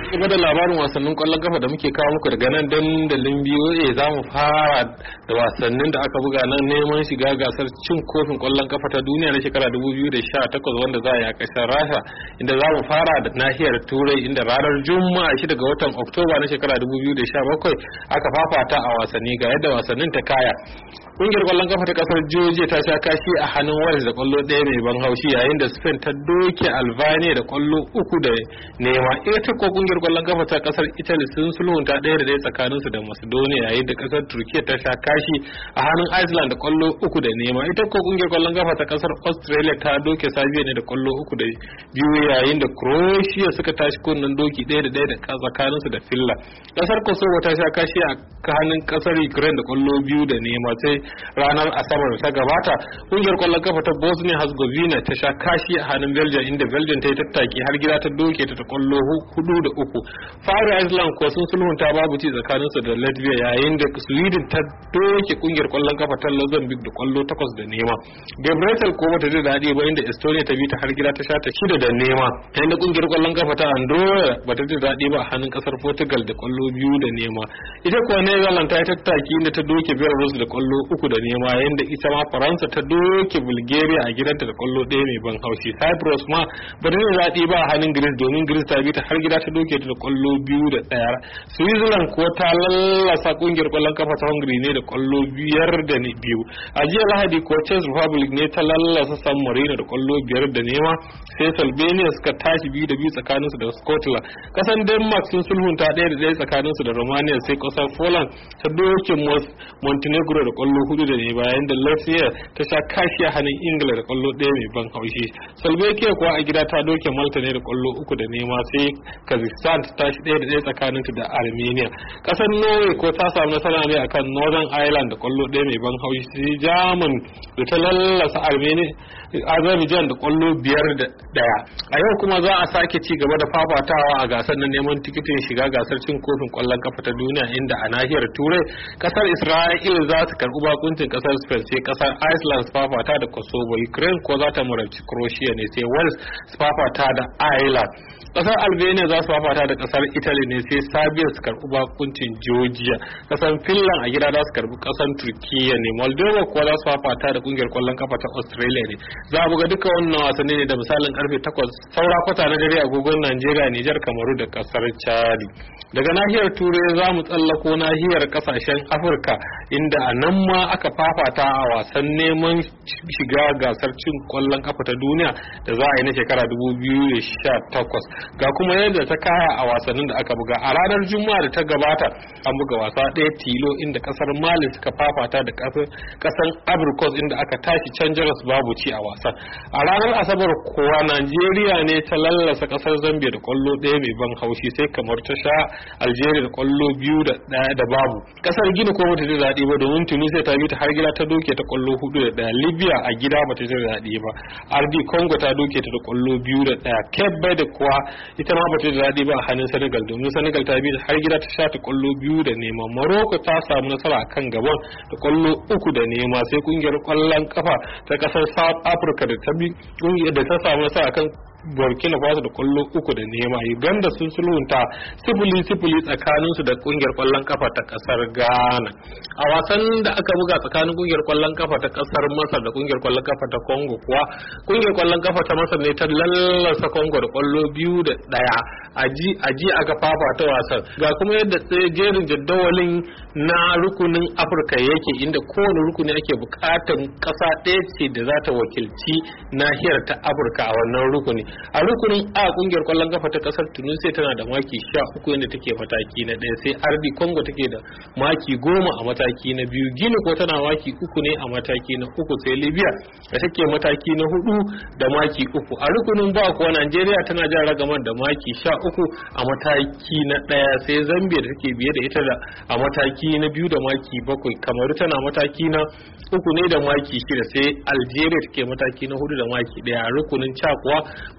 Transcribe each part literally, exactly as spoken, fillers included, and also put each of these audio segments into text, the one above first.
Game da labarin wasannin kwallon kafa da muke kawo muku daga nan dandalin B O A za mu fara da wasannin da aka buga nan neman shiga gasar cin kofin kwallon kafa ta duniya na shekara dubu biyu da sha takwas wanda za a yi a ƙasar Rasha, inda za mu fara da nahiyar Turai inda ranar Juma'a shida ga watan Oktoba na shekara dubu biyu da sha bakwai aka fafata a wasanni. Ga yadda wasannin ta kaya. Kungiyar kwallon kafa ta kasar Georgia ta sha kashi a hannun Wales da kwallo ɗaya mai ban haushi, yayin da Spain ta doke Albania da kwallo uku da nema. Ita ko kungiyar kwallon kafa ta kasar Italy sun sulhunta ɗaya da ɗaya tsakaninsu da Macedonia, yayin da kasar Turkiya ta sha kashi a hannun Iceland da kwallo uku da nema. Ita ko kungiyar kwallon kafa ta kasar Australia ta doke Serbia ne da kwallo uku da biyu, yayin da Croatia suka tashi kunnen doki ɗaya da ɗaya da tsakaninsu da Finland. Kasar Kosovo ta sha kashi a hannun kasar Ukraine da kwallo biyu da nema. Sai ranar Asabar ta gabata kungiyar kwallon kafa ta Bosnia Herzegovina ta sha kashi a hannun Belgium, inda Belgium ta yi tattaki har gida ta doke ta ta kwallo hudu da uku. Faroe Island ko sun sulhunta babu ci tsakaninsu da Latvia, yayin da Sweden ta doke kungiyar kwallon kafa ta Mozambique da kwallo takwas da nema. Gibraltar ko bata ji daɗi ba, inda Estonia ta bi ta har gida ta sha ta shida da nema, yayin da kungiyar kwallon kafa ta Andorra bata ji daɗi ba a hannun kasar Portugal da kwallo biyu da nema. Ita kuwa Netherlands ta yi tattaki inda ta doke Belarus da kwallo uku da nema, yayin da ita ma Faransa ta doke Bulgaria a gidanta da kwallo ɗaya mai ban haushi. Cyprus ma bata ji daɗi ba a hannun Greece, domin Greece ta bi ta har gida ta doke ta da kwallo biyu da ɗaya. Switzerland ko ta lallasa kungiyar kwallon kafa ta Hungary ne da kwallo biyar da biyu. A jiya Lahadi ko Czech Republic ne ta lallasa San Marino da kwallo biyar da nema, sai Slovenia suka tashi biyu da biyu tsakaninsu da Scotland. Kasan Denmark sun sulhunta ɗaya da ɗaya tsakaninsu da Romania, sai kasar Poland ta doke Montenegro da kwallo hudu da ne, bayan da Latvia ta sha kashi a hannun Ingila da kwallo ɗaya mai ban haushi. Slovakia kuwa a gida ta doke Malta ne da kwallo uku da nema, sai Kazakhstan ta tashi ɗaya da ɗaya tsakaninta da Armenia. Kasar Norway ko ta samu nasara ne akan Northern Ireland da kwallo ɗaya mai ban haushi, sai German da ta lallasa Armenia Azerbaijan da kwallo biyar da ɗaya. A yau kuma za a sake ci gaba da fafatawa a gasar na neman tikitin shiga gasar cin kofin kwallon kafa ta duniya, inda a nahiyar Turai kasar Isra'il za su karɓi bakuncin kasar Spain, sai kasar Iceland su fafata da Kosovo. Ukraine ko za ta murabci Croatia ne, sai Wales su fafata da Ireland. Kasar Albania za su fafata da kasar Italy ne, sai Serbia su karɓi bakuncin Georgia. Kasar Finland a gida za su karɓi kasar Turkiya ne. Moldova kuwa za su fafata da kungiyar kwallon kafa ta Australia ne. Za a buga duka wannan wasanni ne da misalin karfe takwas saura kwata na dare agogon Najeriya, Nijar, Kamaru da kasar Chad. Daga nahiyar Turai za mu tsallako nahiyar kasashen Afirka, inda a nan ma aka fafata a wasan neman shiga gasar cin kwallon kafa ta duniya da za a yi na shekara dubu biyu da sha takwas. Ga kuma yadda ta kaya a wasannin da aka buga. A ranar Juma'a da ta gabata an buga wasa ɗaya tilo, inda kasar Mali suka fafata da kasar Abrikos, inda aka tashi can jaras babu ci a wasan. A ranar Asabar kuwa Najeriya ne ta lallasa kasar Zambia da kwallo ɗaya mai ban haushi, sai kamar ta sha Algeria da kwallo biyu da ɗaya da babu. Kasar Gini ko bata ji daɗi ba, domin Tunisia ta bi ta har gida ta doke ta kwallo hudu da ɗaya. Libya a gida bata ji daɗi ba. R D Congo ta doke ta da kwallo biyu da ɗaya. Cape Verde kuwa ita ma bata ji daɗi ba a hannun Senegal, domin Senegal ta bi ta har gida ta sha ta kwallo biyu da nema. Morocco ta samu nasara akan Gabon da kwallo uku da nema, sai kungiyar kwallon kafa ta kasar South Africa da ta bi kungiyar da ta samu nasara akan Burkina Faso da kwallo uku da nema. Uganda sun sulhunta sifili sifili tsakanin su da kungiyar kwallon kafa ta kasar Ghana. A wasan da aka buga tsakanin kungiyar kwallon kafa ta kasar Masar da kungiyar kwallon kafa ta Congo kuwa kungiyar kwallon kafa ta Masar ne ta lallasa Congo da kwallo biyu da daya. Aji aji aka fafata wasan. Ga kuma yadda jerin jadawalin na rukunin Afirka yake, inda kowane rukuni ake bukatan kasa ɗaya ce da za ta wakilci nahiyar ta Afirka a wannan rukuni. A rukunin A kungiyar kwallon kafa ta kasar Tunisia tana da maki sha uku yadda take mataki na ɗaya, sai R D Congo take da maki goma a mataki na biyu. Gini ko tana maki uku ne a mataki na uku, sai Libya da take mataki na hudu da maki uku. A rukunin ba kuwa Najeriya tana jan ragamar da maki sha uku a mataki na ɗaya, sai Zambia da take biye da ita da a mataki na biyu da maki bakwai. Kamaru tana mataki na uku ne da maki shida, sai Algeria take mataki na hudu da maki ɗaya. A rukunin C kuwa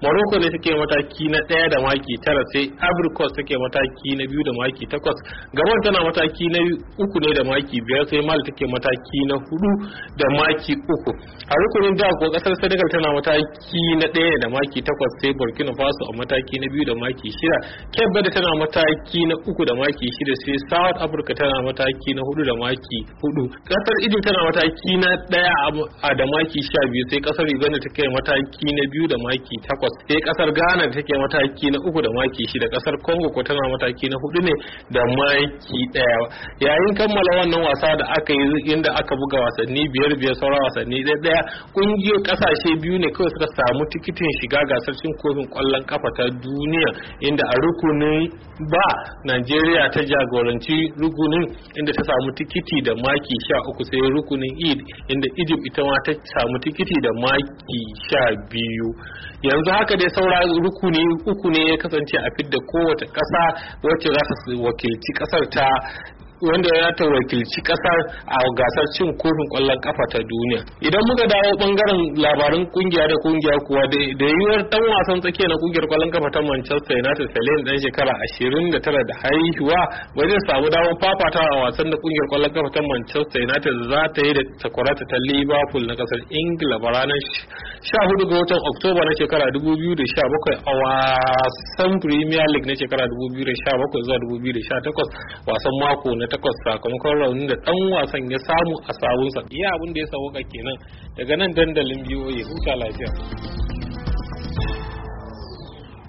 Morocco ne take mataki na ɗaya da maki tara, sai Ivory Coast take mataki na biyu da maki takwas, Gabon tana mataki na uku ne da maki biyar, sai Mali take mataki na hudu da maki uku. A rukunin da ko kasar Senegal tana mataki na ɗaya da maki takwas, sai Burkina Faso a mataki na biyu da maki shida, Cape Verde tana mataki na uku da maki shida, sai South Africa tana mataki na hudu da maki hudu. Kasar Egypt tana mataki na ɗaya a da maki sha biyu, sai kasar Uganda take mataki na biyu da maki takwas, sai kasar Ghana take mataki na uku da maki shida, kasar Congo ko tana mataki na hudu ne da maki ɗaya. Yayin kammala wannan wasa da aka yi inda aka buga wasanni biyar biyar sauran wasanni ɗaya ɗaya, kungiyoyin kasashe biyu ne kawai suka samu tikitin shiga gasar cin kofin kwallon kafa ta duniya, inda a rukunin ba Najeriya ta jagoranci rukunin inda ta samu tikiti da maki sha uku, sai rukunin E inda Egypt ita ma ta samu tikiti da maki sha biyu. Yanzu haka dai saura rukuni uku ne ya kasance a fidda kowace ƙasa wacce za ta wakilci ƙasar ta wanda ya ta wakilci kasar a gasar cin kofin kwallon kafa ta duniya. Idan muka dawo bangaren labarin kungiya da kungiya kuwa da yiwuwar dan wasan tsakiya na kungiyar kwallon kafa ta Manchester United, Fellaini dan shekara ashirin da tara da haihuwa, ba zai samu damar fafatawa a wasan da kungiyar kwallon kafa ta Manchester United za ta yi da takwarata ta Liverpool na kasar Ingila ba ranar sha hudu ga watan Oktoba na shekara dubu biyu da sha bakwai a wasan Premier League na shekara dubu biyu da sha bakwai zuwa dubu biyu da sha takwas, wasan mako na takwas, sakamakon raunin da dan wasan ya samu a sawunsa. Iya abin da ya sauka kenan daga nan dandalin B O A, huta lafiya.